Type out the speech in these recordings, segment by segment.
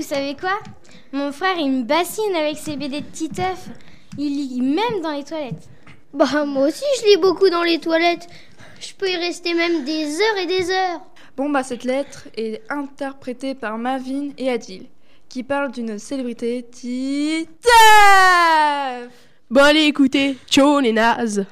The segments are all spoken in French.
vous savez quoi? Mon frère, il me bassine avec ses BD de Titeuf. Il lit même dans les toilettes. Bah, moi aussi, je lis beaucoup dans les toilettes. Je peux y rester même des heures et des heures. Bon, cette lettre est interprétée par Marvin et Adil, qui parlent d'une célébrité Titeuf. Bon, allez, écoutez. Ciao, les nazes.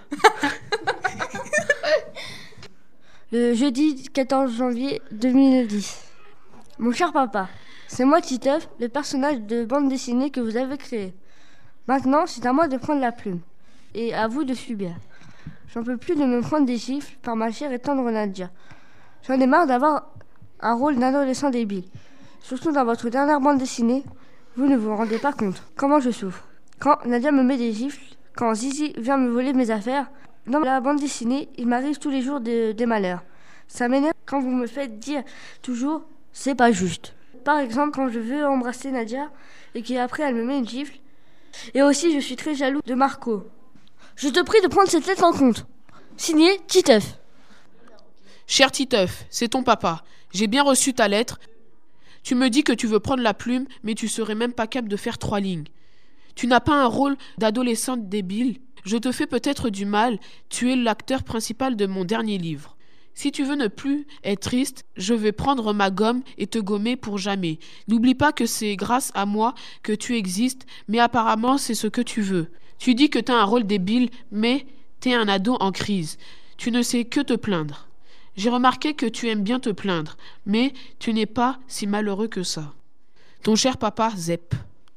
Le jeudi 14 janvier 2010. Mon cher papa, c'est moi Titeuf, le personnage de bande dessinée que vous avez créé. Maintenant, c'est à moi de prendre la plume. Et à vous de subir. J'en peux plus de me prendre des gifles par ma chère et tendre Nadia. J'en ai marre d'avoir un rôle d'adolescent débile. Surtout dans votre dernière bande dessinée, vous ne vous rendez pas compte comment je souffre. Quand Nadia me met des gifles, quand Zizi vient me voler mes affaires, dans la bande dessinée, il m'arrive tous les jours des malheurs. Ça m'énerve quand vous me faites dire toujours « c'est pas juste ». Par exemple, quand je veux embrasser Nadia et qu'après elle me met une gifle. Et aussi, je suis très jaloux de Marco. Je te prie de prendre cette lettre en compte. Signé Titeuf. Cher Titeuf, c'est ton papa. J'ai bien reçu ta lettre. Tu me dis que tu veux prendre la plume, mais tu serais même pas capable de faire 3 lignes. Tu n'as pas un rôle d'adolescente débile. Je te fais peut-être du mal. Tu es l'acteur principal de mon dernier livre. Si tu veux ne plus être triste, je vais prendre ma gomme et te gommer pour jamais. N'oublie pas que c'est grâce à moi que tu existes, mais apparemment c'est ce que tu veux. Tu dis que t'as un rôle débile, mais t'es un ado en crise. Tu ne sais que te plaindre. J'ai remarqué que tu aimes bien te plaindre, mais tu n'es pas si malheureux que ça. Ton cher papa Zep.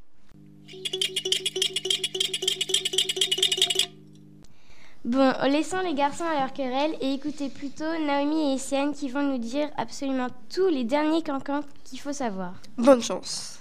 Bon, laissons les garçons à leur querelle et écoutez plutôt Naomi et Essienne qui vont nous dire absolument tous les derniers cancans qu'il faut savoir. Bonne chance.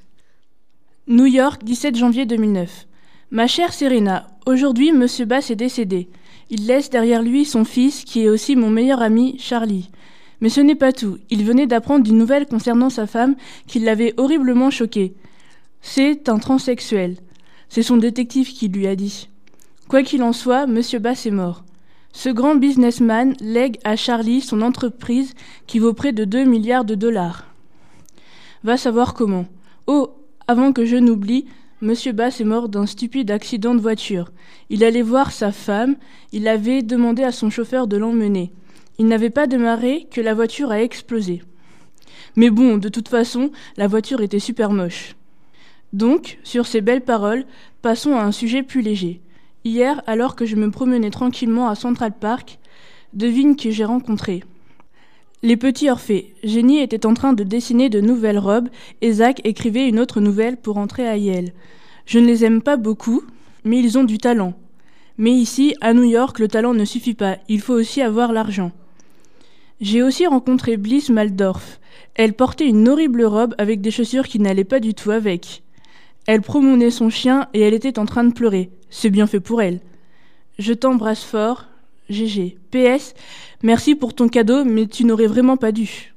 New York, 17 janvier 2009. Ma chère Serena, aujourd'hui, Monsieur Bass est décédé. Il laisse derrière lui son fils, qui est aussi mon meilleur ami, Charlie. Mais ce n'est pas tout. Il venait d'apprendre une nouvelle concernant sa femme qui l'avait horriblement choqué. C'est un transsexuel. C'est son détective qui lui a dit. Quoi qu'il en soit, Monsieur Bass est mort. Ce grand businessman lègue à Charlie son entreprise qui vaut près de 2 milliards de dollars. Va savoir comment. Oh, avant que je n'oublie, Monsieur Bass est mort d'un stupide accident de voiture. Il allait voir sa femme, il avait demandé à son chauffeur de l'emmener. Il n'avait pas démarré que la voiture a explosé. Mais bon, de toute façon, la voiture était super moche. Donc, sur ces belles paroles, passons à un sujet plus léger. Hier, alors que je me promenais tranquillement à Central Park, devine qui j'ai rencontré. Les petits Orphées. Jenny était en train de dessiner de nouvelles robes et Zach écrivait une autre nouvelle pour entrer à Yale. Je ne les aime pas beaucoup, mais ils ont du talent. Mais ici, à New York, le talent ne suffit pas, il faut aussi avoir l'argent. J'ai aussi rencontré Bliss Maldorf. Elle portait une horrible robe avec des chaussures qui n'allaient pas du tout avec. Elle promenait son chien et elle était en train de pleurer. C'est bien fait pour elle. Je t'embrasse fort. GG. PS, merci pour ton cadeau, mais tu n'aurais vraiment pas dû.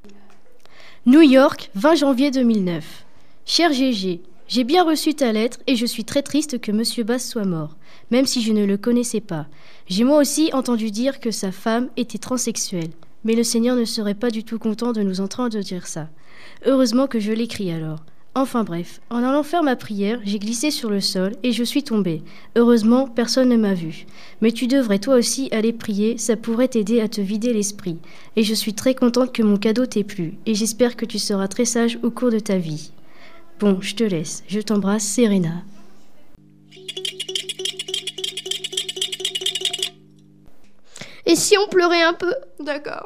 New York, 20 janvier 2009. Cher GG, j'ai bien reçu ta lettre et je suis très triste que Monsieur Bass soit mort, même si je ne le connaissais pas. J'ai moi aussi entendu dire que sa femme était transsexuelle, mais le Seigneur ne serait pas du tout content de nous entendre dire ça. Heureusement que je l'écris alors. Enfin bref, en allant faire ma prière, j'ai glissé sur le sol et je suis tombée. Heureusement, personne ne m'a vue. Mais tu devrais toi aussi aller prier, ça pourrait t'aider à te vider l'esprit. Et je suis très contente que mon cadeau t'ait plu, et j'espère que tu seras très sage au cours de ta vie. Bon, je te laisse. Je t'embrasse, Serena. Et si on pleurait un peu? D'accord.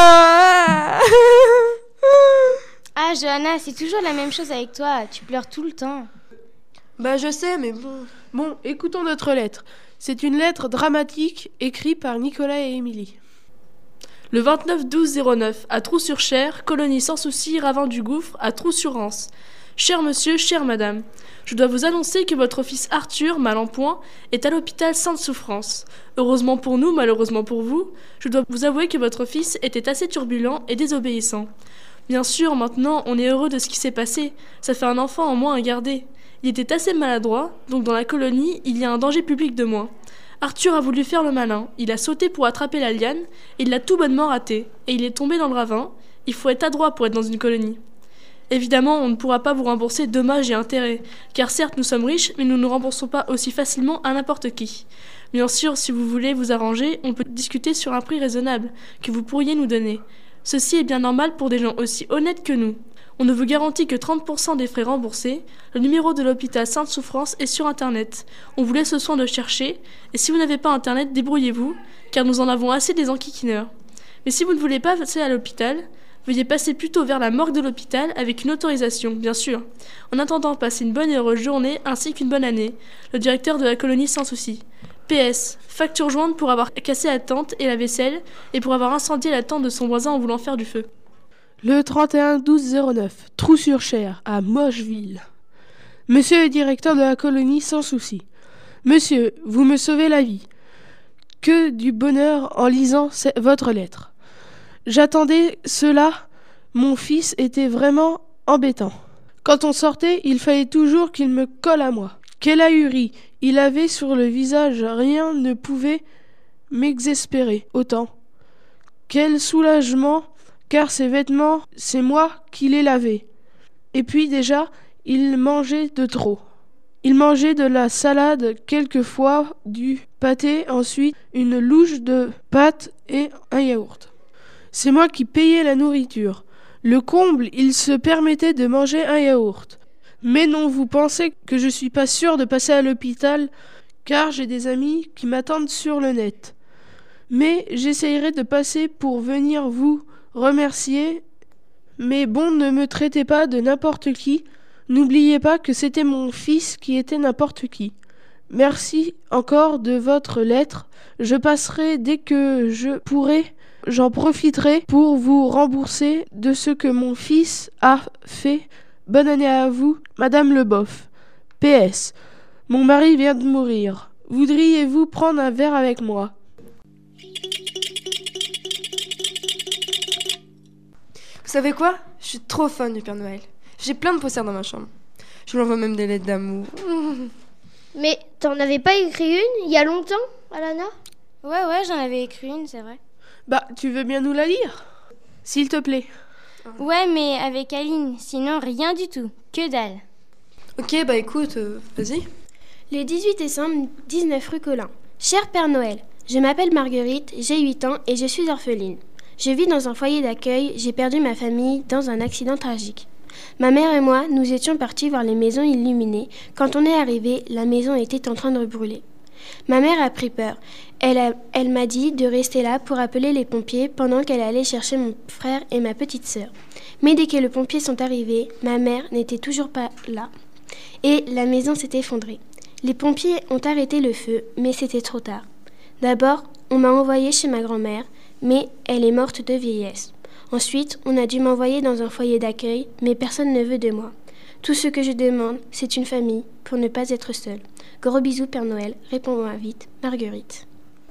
Ah, Johanna, c'est toujours la même chose avec toi. Tu pleures tout le temps. Bah je sais, mais bon. Bon, écoutons notre lettre. C'est une lettre dramatique écrite par Nicolas et Émilie. Le 29-12-09, à Trou-sur-Cher, colonie sans souci, ravin du Gouffre, à Trou-sur-Rance. Cher monsieur, chère madame, je dois vous annoncer que votre fils Arthur, mal en point, est à l'hôpital Sainte-Souffrance. Heureusement pour nous, malheureusement pour vous, je dois vous avouer que votre fils était assez turbulent et désobéissant. Bien sûr, maintenant, on est heureux de ce qui s'est passé. Ça fait un enfant en moins à garder. Il était assez maladroit, donc dans la colonie, il y a un danger public de moins. Arthur a voulu faire le malin. Il a sauté pour attraper la liane, et il l'a tout bonnement raté. Et il est tombé dans le ravin. Il faut être adroit pour être dans une colonie. Évidemment, on ne pourra pas vous rembourser dommages et intérêts, car certes nous sommes riches, mais nous ne remboursons pas aussi facilement à n'importe qui. Bien sûr, si vous voulez vous arranger, on peut discuter sur un prix raisonnable que vous pourriez nous donner. Ceci est bien normal pour des gens aussi honnêtes que nous. On ne vous garantit que 30% des frais remboursés. Le numéro de l'hôpital Sainte-Souffrance est sur Internet. On vous laisse le soin de chercher, et si vous n'avez pas Internet, débrouillez-vous, car nous en avons assez des enquiquineurs. Mais si vous ne voulez pas passer à l'hôpital, veuillez passer plutôt vers la morgue de l'hôpital avec une autorisation, bien sûr. En attendant, passez une bonne et heureuse journée ainsi qu'une bonne année. Le directeur de la colonie sans souci. PS. Facture jointe pour avoir cassé la tente et la vaisselle et pour avoir incendié la tente de son voisin en voulant faire du feu. Le 31-12-09, Trou-sur-Cher, à Mocheville. Monsieur le directeur de la colonie sans souci. Monsieur, vous me sauvez la vie. Que du bonheur en lisant votre lettre. J'attendais cela. Mon fils était vraiment embêtant. Quand on sortait, il fallait toujours qu'il me colle à moi. Quelle ahurie il avait sur le visage, rien ne pouvait m'exaspérer autant. Quel soulagement, car ces vêtements, c'est moi qui les lavais. Et puis déjà, il mangeait de trop. Il mangeait de la salade, quelquefois du pâté, ensuite une louche de pâtes et un yaourt. C'est moi qui payais la nourriture. Le comble, il se permettait de manger un yaourt. Mais non, vous pensez que je suis pas sûr de passer à l'hôpital, car j'ai des amis qui m'attendent sur le net. Mais j'essayerai de passer pour venir vous remercier. Mais bon, ne me traitez pas de n'importe qui. N'oubliez pas que c'était mon fils qui était n'importe qui. Merci encore de votre lettre. Je passerai dès que je pourrai. J'en profiterai pour vous rembourser de ce que mon fils a fait. Bonne année à vous, Madame Leboeuf. PS. Mon mari vient de mourir. Voudriez-vous prendre un verre avec moi? Vous savez quoi? Je suis trop fan du Père Noël. J'ai plein de posters dans ma chambre. Je lui envoie même des lettres d'amour. Mais t'en avais pas écrit une il y a longtemps, Alana? Ouais, j'en avais écrit une, c'est vrai. Bah, tu veux bien nous la lire? S'il te plaît. Ouais, mais avec Aline, sinon rien du tout. Que dalle. Ok, bah écoute, vas-y. Le 18 décembre, 19 rue Collin. Cher Père Noël, je m'appelle Marguerite, j'ai 8 ans et je suis orpheline. Je vis dans un foyer d'accueil, j'ai perdu ma famille dans un accident tragique. Ma mère et moi, nous étions partis voir les maisons illuminées. Quand on est arrivé, la maison était en train de brûler. Ma mère a pris peur. Elle m'a dit de rester là pour appeler les pompiers pendant qu'elle allait chercher mon frère et ma petite sœur. Mais dès que les pompiers sont arrivés, ma mère n'était toujours pas là. Et la maison s'est effondrée. Les pompiers ont arrêté le feu, mais c'était trop tard. D'abord, on m'a envoyée chez ma grand-mère, mais elle est morte de vieillesse. Ensuite, on a dû m'envoyer dans un foyer d'accueil, mais personne ne veut de moi. Tout ce que je demande, c'est une famille pour ne pas être seule. Gros bisous, Père Noël. Réponds-moi vite, Marguerite.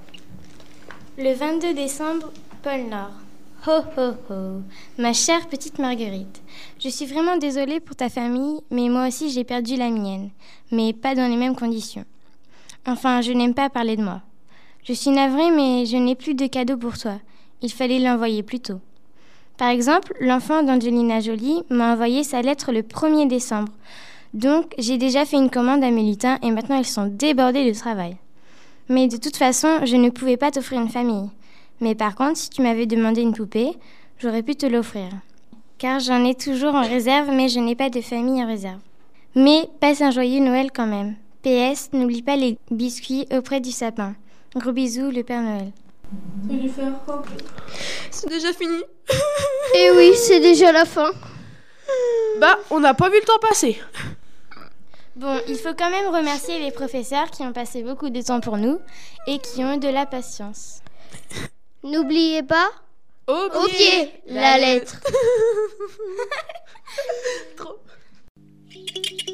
Le 22 décembre, Pôle Nord. Ho ho ho, ma chère petite Marguerite. Je suis vraiment désolée pour ta famille, mais moi aussi j'ai perdu la mienne, mais pas dans les mêmes conditions. Enfin, je n'aime pas parler de moi. Je suis navrée, mais je n'ai plus de cadeau pour toi. Il fallait l'envoyer plus tôt. Par exemple, l'enfant d'Angelina Jolie m'a envoyé sa lettre le 1er décembre. Donc, j'ai déjà fait une commande à mes lutins et maintenant ils sont débordés de travail. Mais de toute façon, je ne pouvais pas t'offrir une famille. Mais par contre, si tu m'avais demandé une poupée, j'aurais pu te l'offrir. Car j'en ai toujours en réserve, mais je n'ai pas de famille en réserve. Mais passe un joyeux Noël quand même. PS, n'oublie pas les biscuits auprès du sapin. Gros bisous, le Père Noël. C'est déjà fini. Eh oui, c'est déjà la fin. Bah, on n'a pas vu le temps passer. Bon, il faut quand même remercier les professeurs qui ont passé beaucoup de temps pour nous et qui ont eu de la patience. N'oubliez pas, Au au pied, la lettre. Trop.